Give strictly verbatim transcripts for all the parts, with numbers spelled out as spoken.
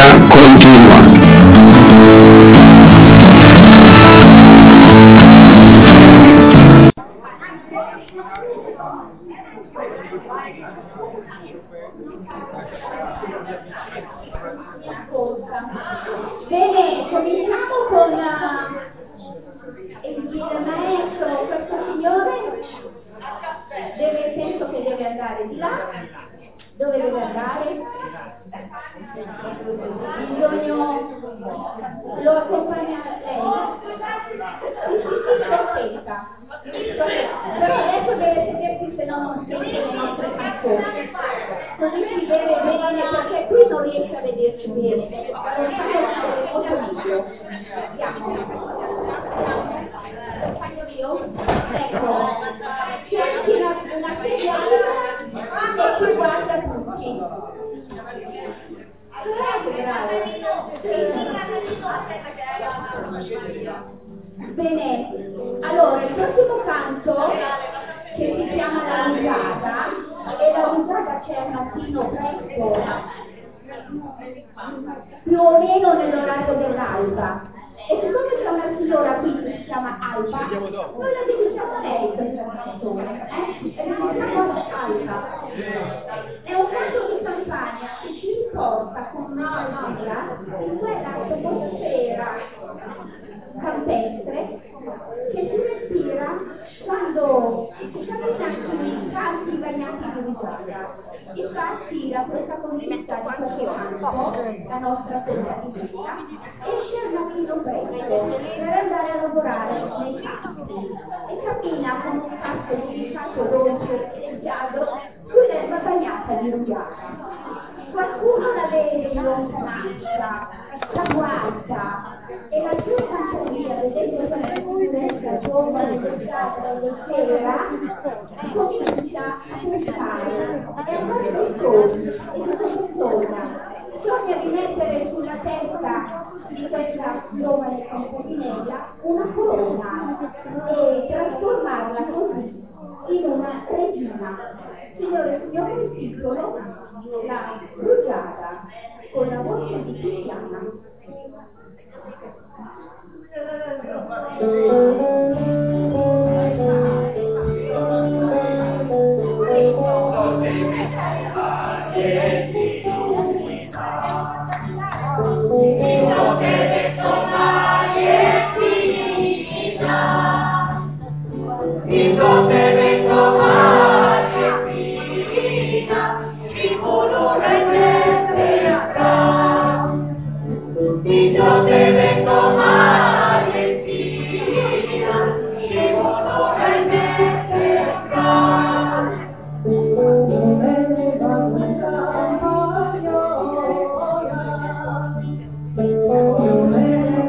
continua. Bene, cominciamo con uh, il, il maestro, questo signore deve, penso che deve andare di là. Dove deve andare? Bisogno, lo accompagna lei? Sì, sì, sì, aspetta. Però adesso deve sedersi, se no non sente le nostre canzoni. Così si vede bene, perché qui non riesce a vederci bene, perché da lontano si vede molto meglio. Andiamo. Accompagno io? Ecco. Cerchi una, una sedia e ci guarda tutti. Bene, allora il prossimo canto, che si chiama La Rugiada, e la rugiada c'è al mattino presto, più o meno nell'orario dell'alba. E siccome c'è una signora qui che si chiama Alba, noi la dedichiamo a lei questa canzone, eh? E la dedichiamo a Alba. È un canto di campagna che ci riporta con una melodia in quella atmosfera campestre che si respira quando si cammina sui campi bagnati di rugiada. Infatti da questa conquista di questo campo, la nostra contadina, esce al mattino presto per andare a lavorare nei campi e cammina con un passo delicato, dolce e leggiadro sull'erba bagnata di rugiada. Qualcuno la vede in lontananza, la guarda e la sua fantasia, vedendo questa figuretta giovane, leggiadra e leggera, comincia a pensare. È un po' sogno, e cosa sogna? Sogna di mettere sulla testa di questa giovane contadinella una corona e trasformarla così in una regina. Signore e signori, il titolo La Rugiada, con la voce di Tiziana. Oh,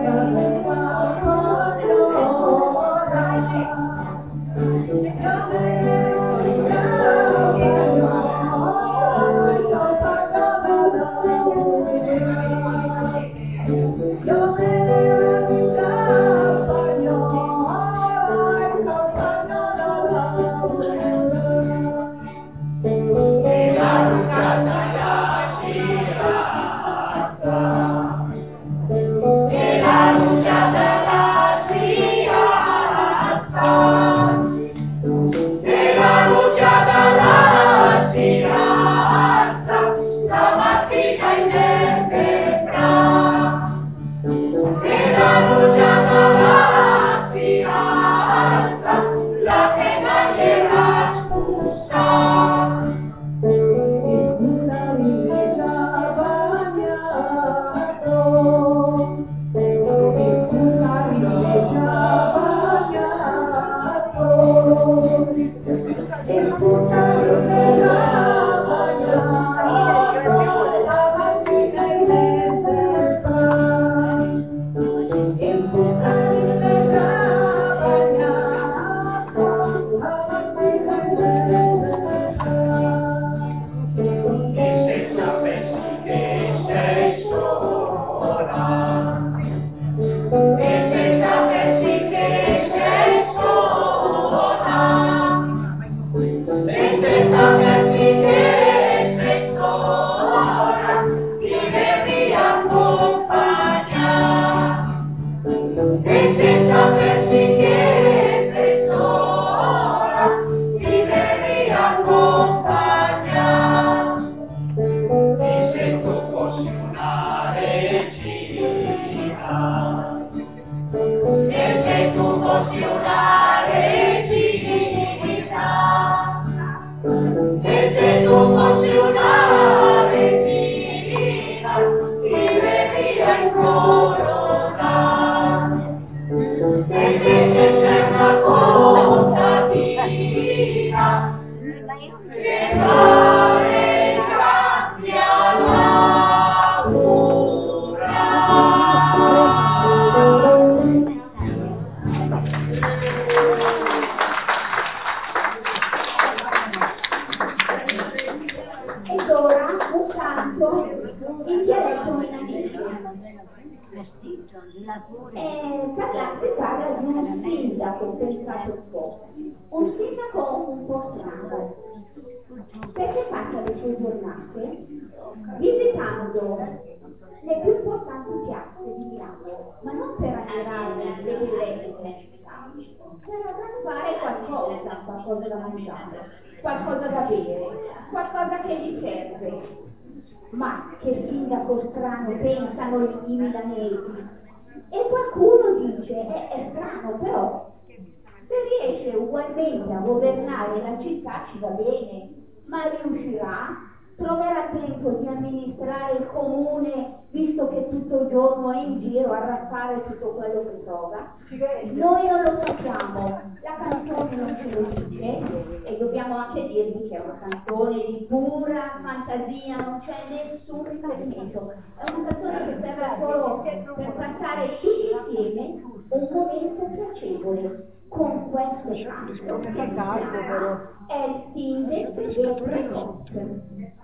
Eh, parlando parla di un sindaco, pensato un po', un sindaco un po' strano, perché passa le sue giornate visitando le più importanti piazze di Milano, ma non per ammirare le bellezze, per fare qualcosa, qualcosa da mangiare, qualcosa da bere, qualcosa che gli serve. Ma che sindaco strano, pensano i milanesi. E qualcuno dice, eh, è strano, però se riesce ugualmente a governare la città ci va bene, ma riuscirà? Troverà tempo di amministrare il comune, visto che tutto il giorno è in giro a raffare tutto quello che trova? Noi non lo sappiamo, la canzone non ce lo dice, e dobbiamo anche dirvi che è una canzone di pura fantasia, non c'è nessun riferimento, è una canzone che serve solo per passare tutti insieme un momento piacevole con questo canto che si chiama è il Sindes del Precot.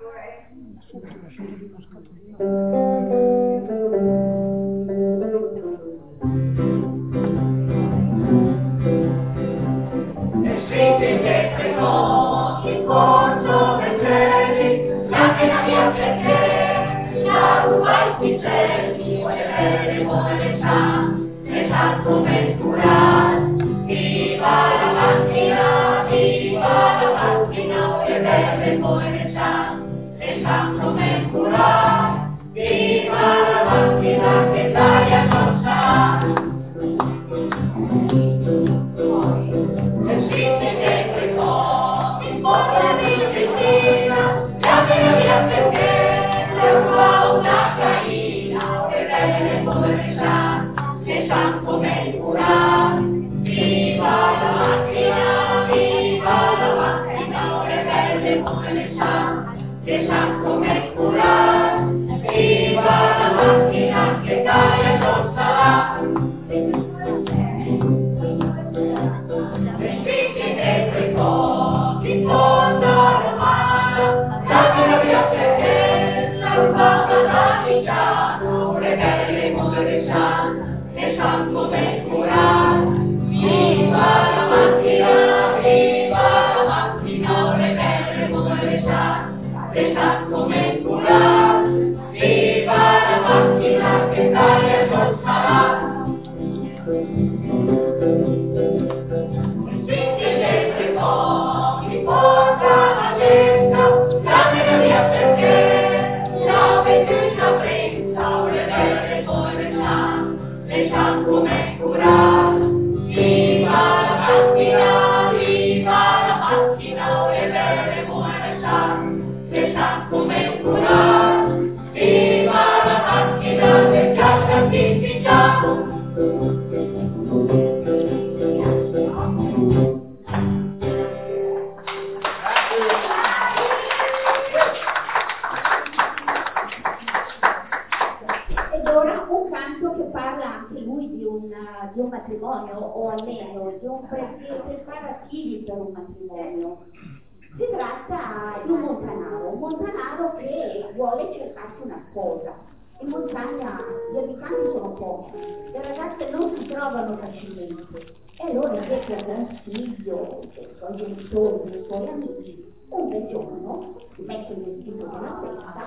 Si tratta di un montanaro, un montanaro che vuole cercarsi una sposa. In montagna gli abitanti sono pochi, le ragazze non si trovano facilmente e allora invece al consiglio dei suoi genitori, dei suoi amici, un bel giorno si mette il vestito della festa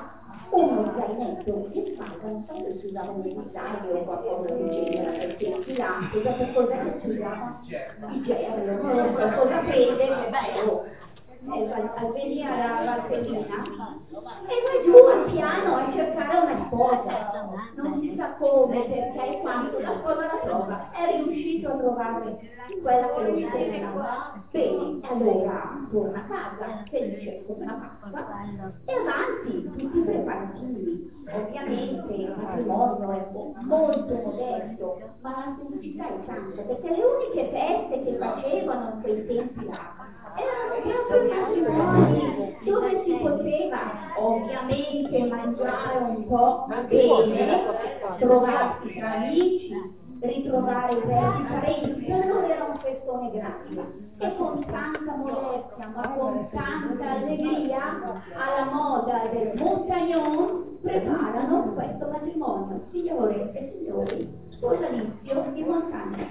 uno zainetto in spalla, non so se si usava un guinzaglio o qualcosa del genere, perché si là, cosa per cosa che si usava? I gerri, non lo so cosa prende, beh, oh, eh, al, al venire alla Valtellina, e vai giù al piano a cercare una sposa, non si sa come, perché, quando la sposa la trova, è riuscito a trovare quella che lo sperava. Bene, allora torna a casa, felice come una pazza, e avanti, tutti i preparativi. Ovviamente il matrimonio è molto modesto, ma la semplicità è tanta, perché le uniche feste che facevano in quei tempi là erano proprio i matrimoni, dove si poteva ovviamente mangiare un po' bene, trovarsi tra amici, ritrovare i vecchi parenti. Per loro era un festone grande, e con tanta modestia ma con tanta allegria, alla moda del Montagnon, preparano questo matrimonio. Signore e signori, sposalizio di montagna.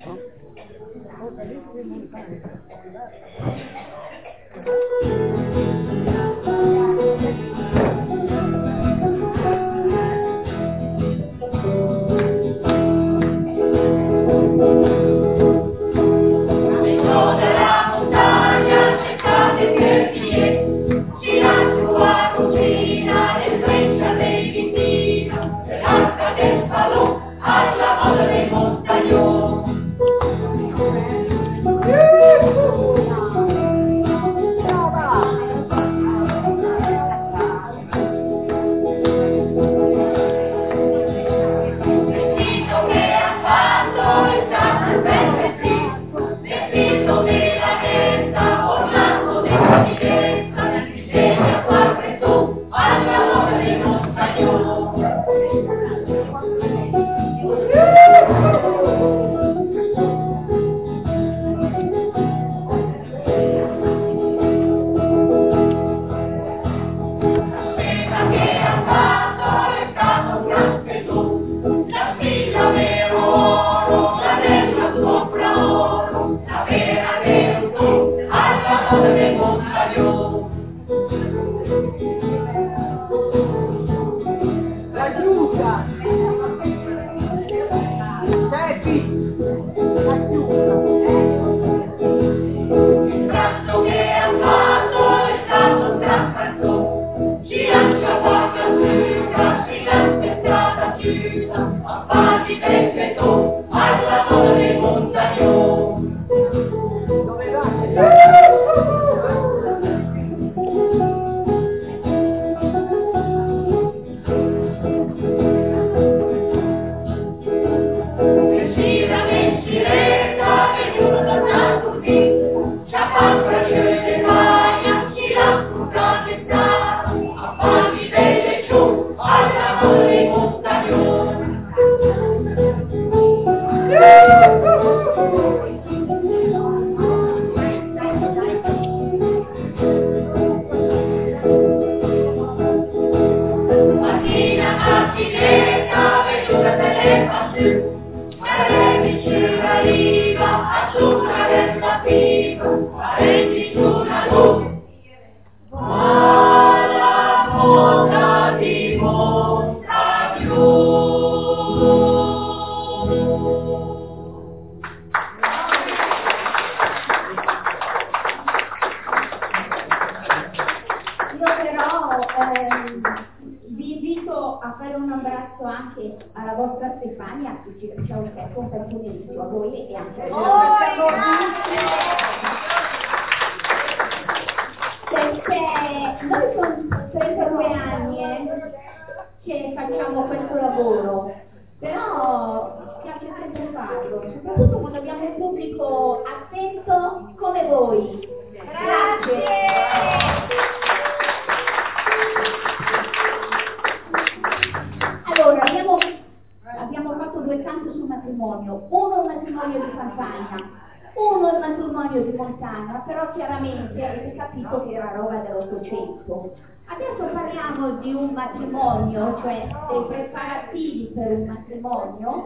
Adesso parliamo di un matrimonio, cioè dei preparativi per un matrimonio,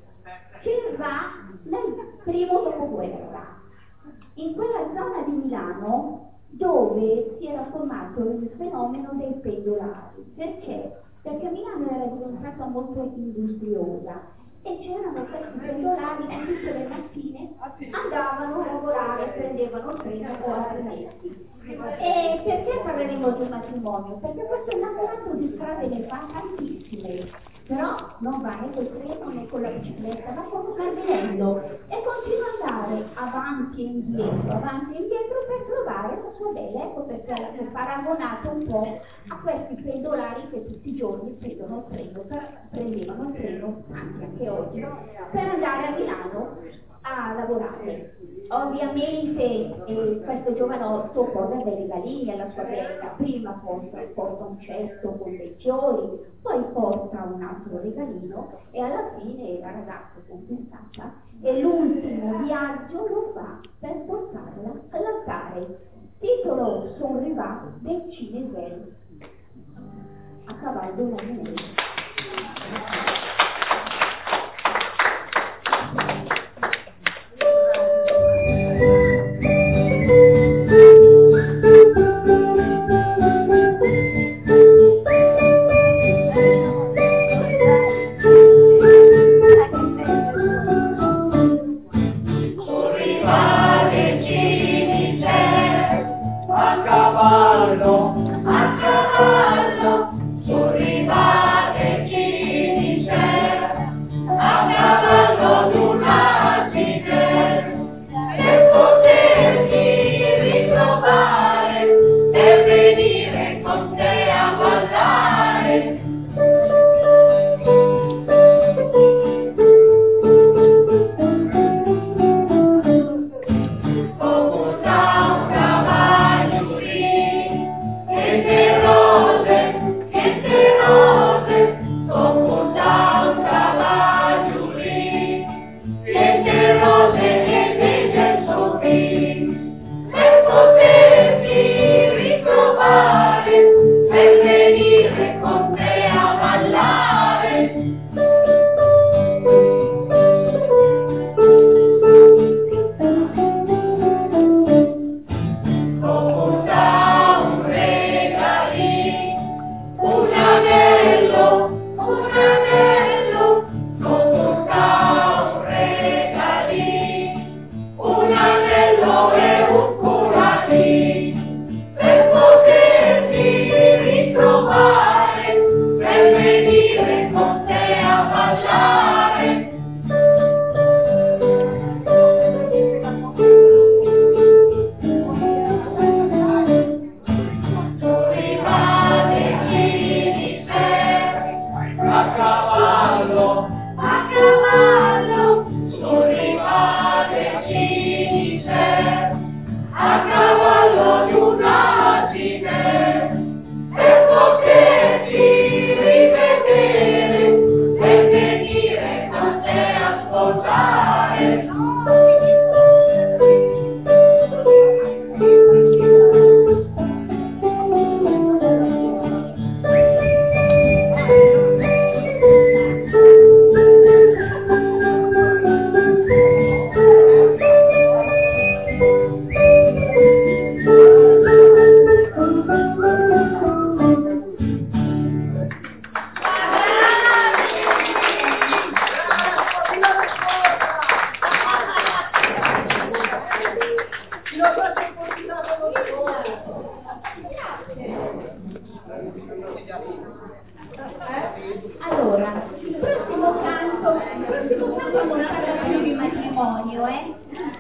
che va nel primo dopoguerra. In quella zona di Milano dove si era formato il fenomeno dei pendolari. Perché? Perché Milano era diventata molto industriosa e c'erano questi pendolari che tutte le mattine andavano a lavorare, prendevano il treno o altrimenti. E perché parleremo di un matrimonio? Perché questo innamorato di strade ne fa tantissime, però non va né col treno né con la bicicletta, ma con un camminello e continua ad andare avanti e indietro, avanti e indietro per trovare la sua bella. Ecco perché l'ho paragonato un po' a questi pendolari che tutti i giorni prendono il treno, per, prendevano il treno anche, anche oggi, per andare a Milano a lavorare. Ovviamente eh, questo giovanotto porta dei regalini alla sua bella, prima porta, porta un cesto con dei fiori, poi porta un altro regalino e alla fine la ragazza è contentata e l'ultimo viaggio lo fa per portarla all'altare. Titolo Sonriva del Cinesel a cavallo da Venezia. Allora, il prossimo canto, il prossimo canto non parla più di matrimonio, eh?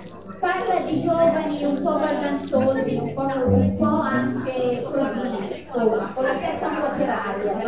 Parla di giovani un po' baldanzosi, un po', un po' anche così, insomma, con la testa un po' per aria.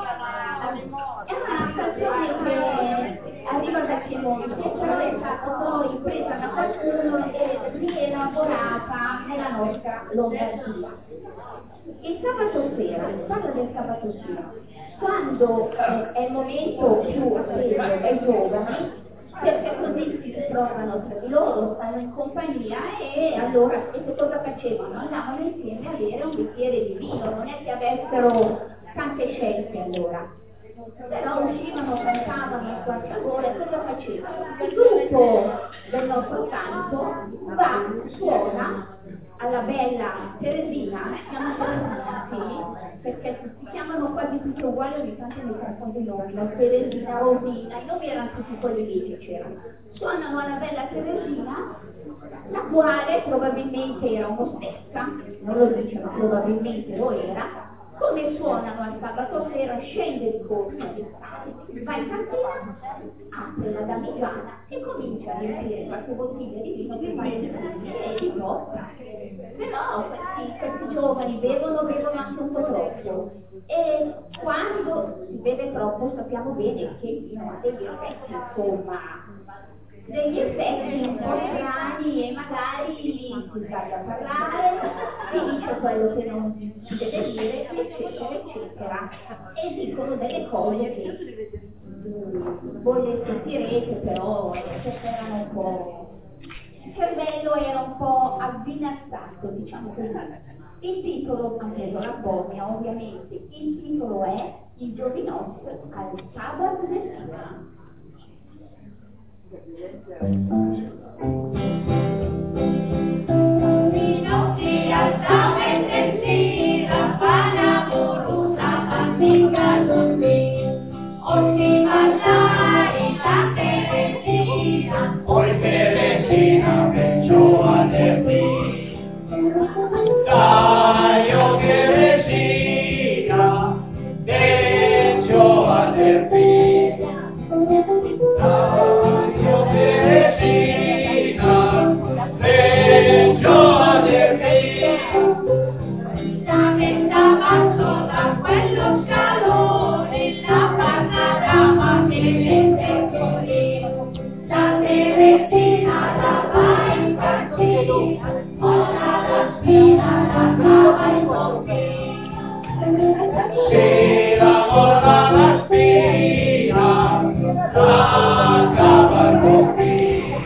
È una canzone che arriva da Piemonte, però è stata poi presa da qualcuno e rielaborata nella nostra Lombardia. Il sabato sera, parla del sabato sera, quando eh, è il momento più atteso dai giovani, perché così si ritrovano tra di loro, stanno in compagnia e allora e che cosa facevano? Andavano insieme a bere un bicchiere di vino, non è che avessero tante scelte allora. però uscivano, cantavano a quart'ore, cosa facevano? Il gruppo del nostro canto va, suona alla bella Teresina, si chiama Teresina, sì, perché si chiamano quasi tutti uguali, ogni tanto mi confondo i nomi, la Teresina, Rosina, i nomi erano tutti quelli lì che c'erano. Suonano alla bella Teresina, la quale probabilmente era un'ostessa, non lo dice ma probabilmente lo era. Come suonano al sabato sera, scende il corso di strada, va in cantina, apre la damigiana e comincia a riempire qualche bottiglia di vino per fare il e di costa. Però questi, questi giovani bevono, bevono anche un po' troppo. E quando si beve troppo sappiamo bene che il vino ha degli effetti, insomma, degli effetti un po' strani e magari si sbaglia a parlare, si dice quello che non si deve dire, eccetera, eccetera. E dicono delle cose che mm, voi le sentirete, però erano un po'... il cervello era un po' avvinazzato, diciamo così. Il titolo, anche la Bormia ovviamente, il titolo è Il giovinotto al sabato del cinema. Minuti alzava e sentira, pana burusa, patica dormì, o si ballare la Teresina, oi Teresina, penso a te qui. Dai, o Teresina, penso a te qui. Dai, o Teresina, penso a te qui. La ventava sopra quello scalone, la panorama che vede fuori. La Teresina la va in cantina, ora la spina la trava in confine. Se la morra la spina, la trava in confine.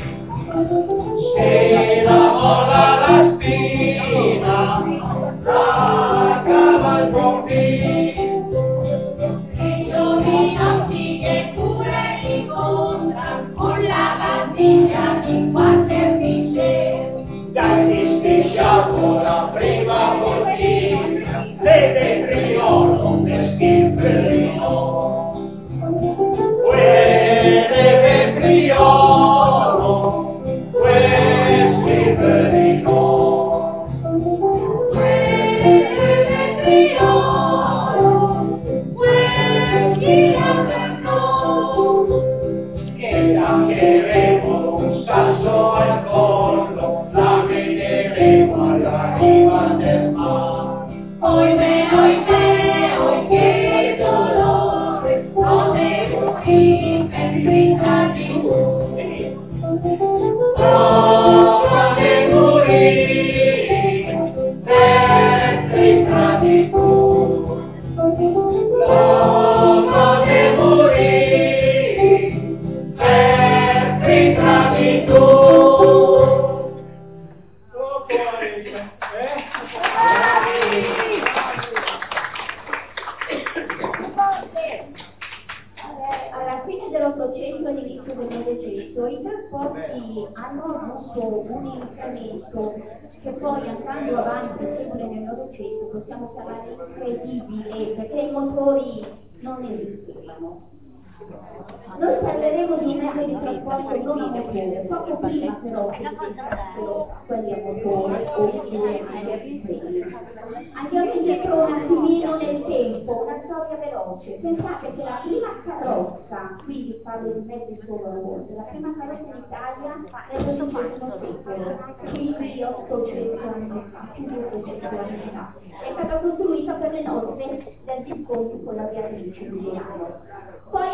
Se la morra la spina, la trava in confine. I giovinotti che pure incontra con la battiglia di quattro fice. Dai strisciato la prima bottiglia, vede priolo per schifferino. Vede priolo per schifferino. Vede priolo per schifferino. Che cambieremo un sasso al collo, la vedremo alla riva del mare. Oimè, oimè, oi che dolore, come morì per grinta di muri. Come morì per grinta di muri. Come morì per grinta di muri. Alla fine dell'Ottocento e all'inizio del Novecento i trasporti hanno avuto un incremento che poi andando avanti sempre nel Novecento possiamo chiamare incredibile, perché i motori non esistevano. Noi parleremo di mezzi di trasporto non a motore, poco prima però che diventassero quelli a motore oppure anche a benzina. Andiamo indietro un attimino nel tempo, una storia veloce. Pensate che la prima carrozza, quindi parlo di mezzi solo a volte, la prima carrozza in Italia è del dodicesimo secolo, quindi ottocento anni fa, più di ottocento anni fa. È stata costruita per le nozze del Visconti con la Beatrice di Milano. Poi andiamo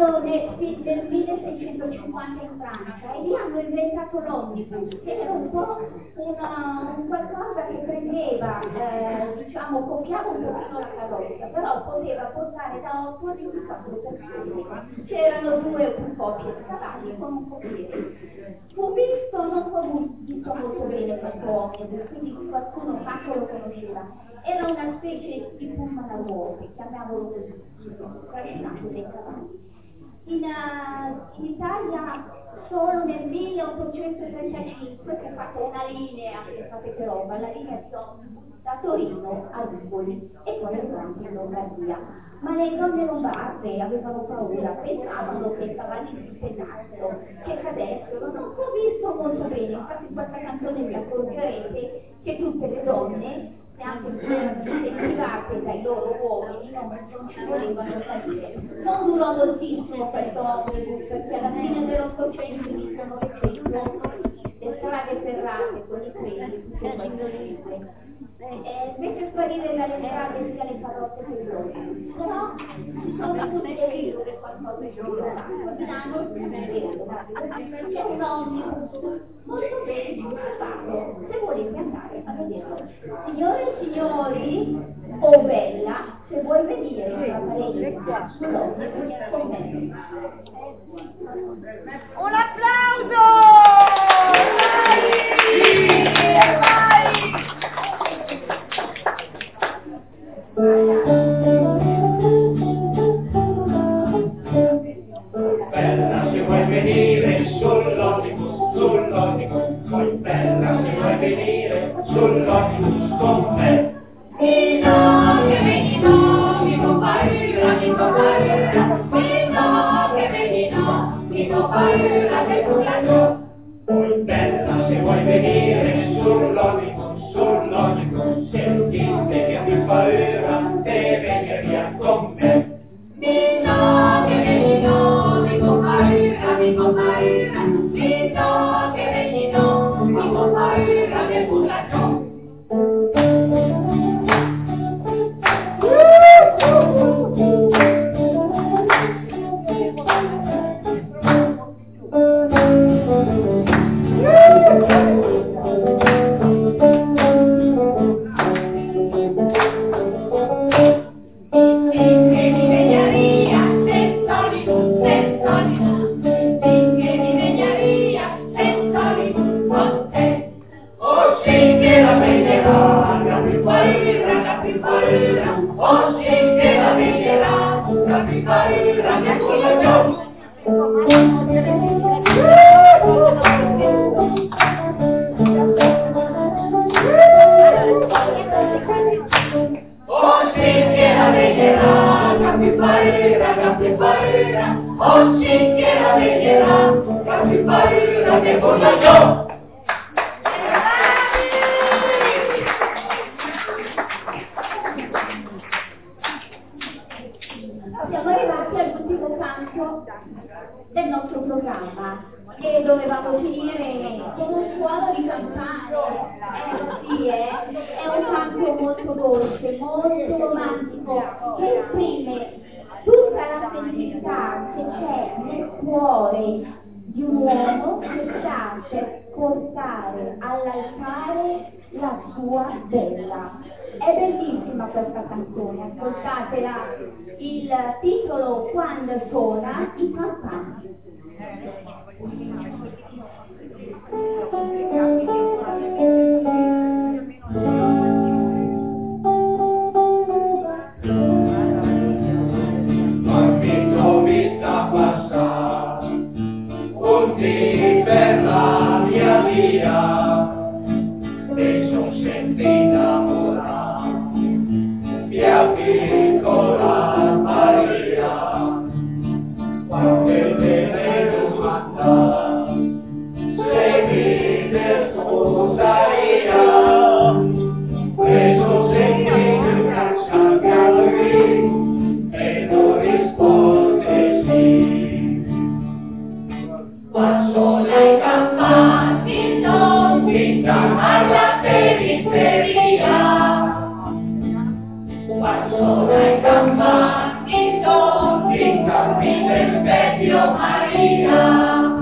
siamo nel, nel milleseicentocinquanta in Francia e lì hanno inventato l'omnibus, che era un po' una, un qualcosa che prendeva, eh, diciamo, copiava un pochino la carrozza, però poteva portare da otto a ventiquattro persone. C'erano due o più coppie di cavalli con un corriere. Fu visto, non fu visto molto bene questo omnibus, quindi qualcuno Paco lo conosceva. Era una specie di pullman a ruote, chiamiamolo così, trascinato dei cavalli. In, uh, in Italia solo nel milleottocentotrentacinque si è fatta una linea, pensate che roba, la linea di omnibus da Torino a Rivoli e poi avanti in Lombardia. Ma le donne lombarde avevano paura, pensavano che i cavalli si pesassero, che cadessero, non fu visto molto bene, infatti in questa canzone vi accorgerete che tutte le donne, neanche se erano incentivate dai loro uomini, non, non ci volevano salire. Non durò moltissimo questo omnibus, perché alla fine dell'Ottocento, inizio Novecento, le strade ferrate, quelle treni, tutte queste eh, invece sparire dalle strade sia le carrozze che i treni. Però ci sono tutte le isole qualcosa di più. Milano c'è un omnibus molto ben sviluppato, se volete andare a vederlo. Signore e signori, o bella, se vuoi venire a Parigi sull'omnibus con me. Un applauso! Vai! Vai! Bella se vuoi venire sull'omnibus, sull'omnibus, poi bella se vuoi venire sull'omnibus con me. Vino che vedi no, mi comparirà, mi comparirà, vino che vedi no, mi comparirà che tu la no. Poi bella se vuoi venire sull'omnibus, sull'omnibus, sentite che ti paura, te vieni via con me. Vino che vedi no, mi comparirà, mi comparirà, vino che vedi no, mi comparirà che tu la no. Siamo arrivati all'ultimo canto del nostro programma e dovevamo finire con un suono di campane. Eh sì, eh? È un canto molto dolce, molto romantico, che esprime tutta la felicità che c'è nel cuore di un uomo che piace portare all'altare la sua bella. È bellissima questa canzone, ascoltatela. Il titolo Quando suona i campani. Ho vista passare un dì per la mia via e son sempre innamorato, mia piccola Maria, quando te ne domanda se vive sposaria, e son sempre cacciati a lui e non risponde sì. Quando suona i campani non vinca alla periferia. Quando suona i campani non vinca mi Sergio Maria,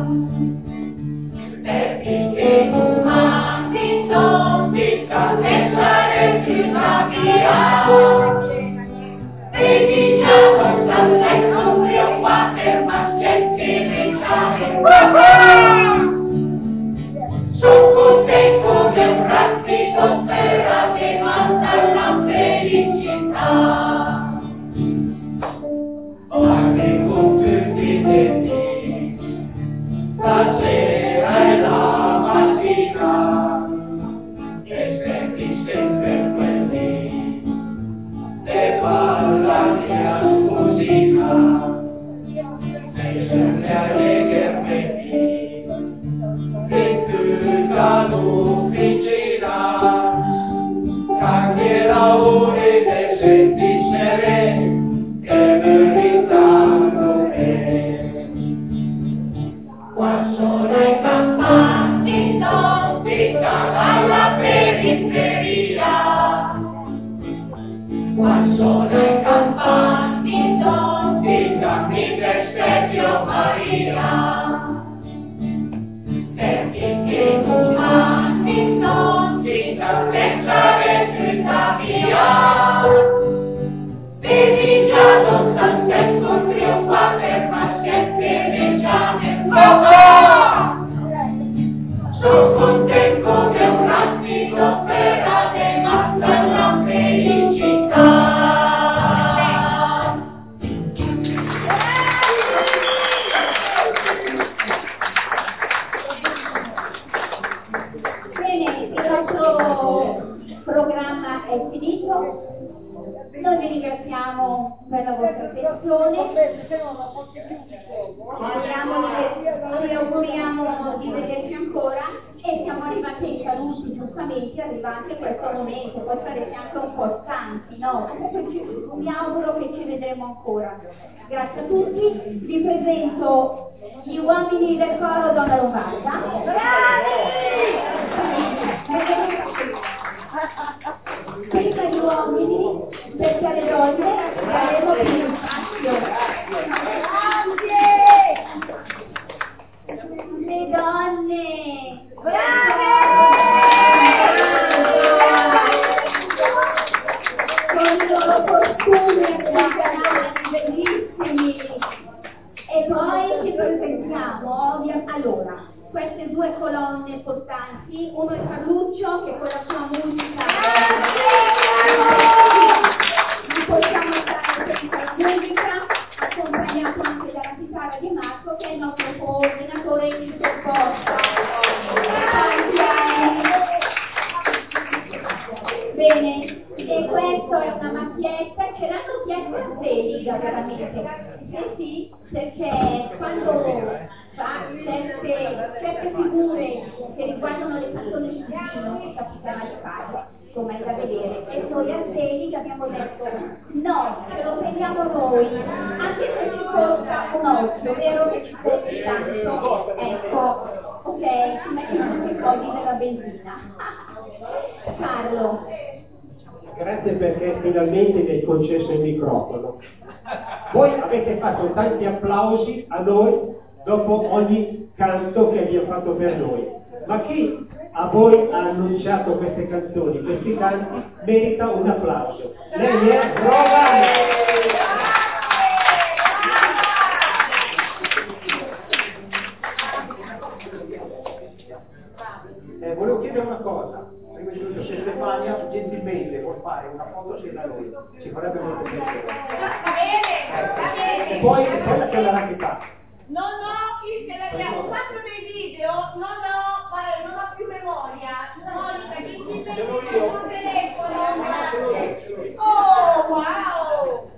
perché tu mandi tutti nella regina mia. Vedi già questa letto mio padre, ma senti sono contento che un rapido spera che manda la felicità. Guardi con tutti i detti, stasera è la mattina, e senti sempre quelli che ballano la musica, e sempre alleghermente. In tutta l'ufficina cambierà ore che senti serene che meritano me. Qua sono i campanti tutti dalla periferia, qua sono i campanti tutti da Miguel Sergio Maria. Perché tu mandi tutti da pensare tutta via. Vedi già non sta tempo trionfare, ma sempre leggiame papà. Sono contento che un attimo per te manda la felicità. Programma è finito, noi vi ringraziamo per la vostra attenzione, ci auguriamo di vederci ancora e siamo arrivati ai saluti, giustamente arriva anche questo momento, poi sarete anche un po' stanchi, no? Mi auguro che ci vedremo ancora. Grazie a tutti, vi presento gli uomini del coro Donna Lombarda. Prima gli uomini, perché alle donne daremo più spazio. Grazie! Le donne! Brave! Con i loro costumi artigianali bellissimi. E poi ci presentiamo, ovviamente, allora, queste due colonne portanti, uno è Carluccio che con la sua musica non possiamo stare senza la musica, accompagnato anche dalla chitarra di Marco che è il nostro coordinatore in sopporto. Bene, e questa è una macchietta, ce l'hanno chiesto a Seliga veramente. Eh sì, perché quando fa certe, certe figure che riguardano le canzoni di Gino, che capitava di farle, come è da vedere, e noi a Seliga abbiamo detto no, ce lo prendiamo noi, anche se ci costa un occhio, vero che ci costi tanto, ecco, ok, ci mettono tutti i soldi nella benzina. Carlo. Grazie perché finalmente mi hai concesso il microfono. Voi avete fatto tanti applausi a noi dopo ogni canto che abbiamo fatto per noi. Ma chi a voi ha annunciato queste canzoni, questi canti, merita un applauso. Lei è Roma! Eh, volevo chiedere una cosa. Prima di tutto, se Stefania gentilmente vuol fare una foto assieme a noi, ci farebbe molto piacere. Va bene, va bene. E poi, e poi la chiamerà che fa. Non ho, se l'abbiamo fatto dei video, non ho, eh, non ho più memoria. Monica, gentilmente Ce l'ho il io. tuo telefono, grazie. Oh, wow!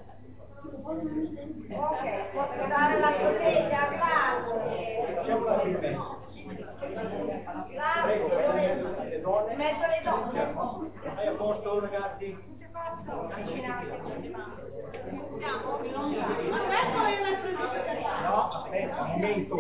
Ok, posso dare la collega, grazie. Facciamo la firma. Prego, le donne. Metto le donne. Hai a posto, ragazzi? Ma questo è una tradizione. No, aspetta, un momento.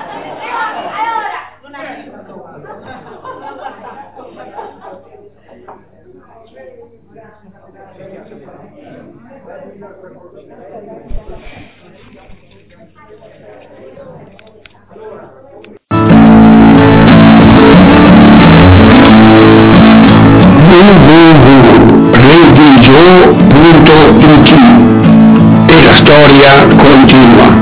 Allora, non è w w w punto redigio punto it e la storia continua.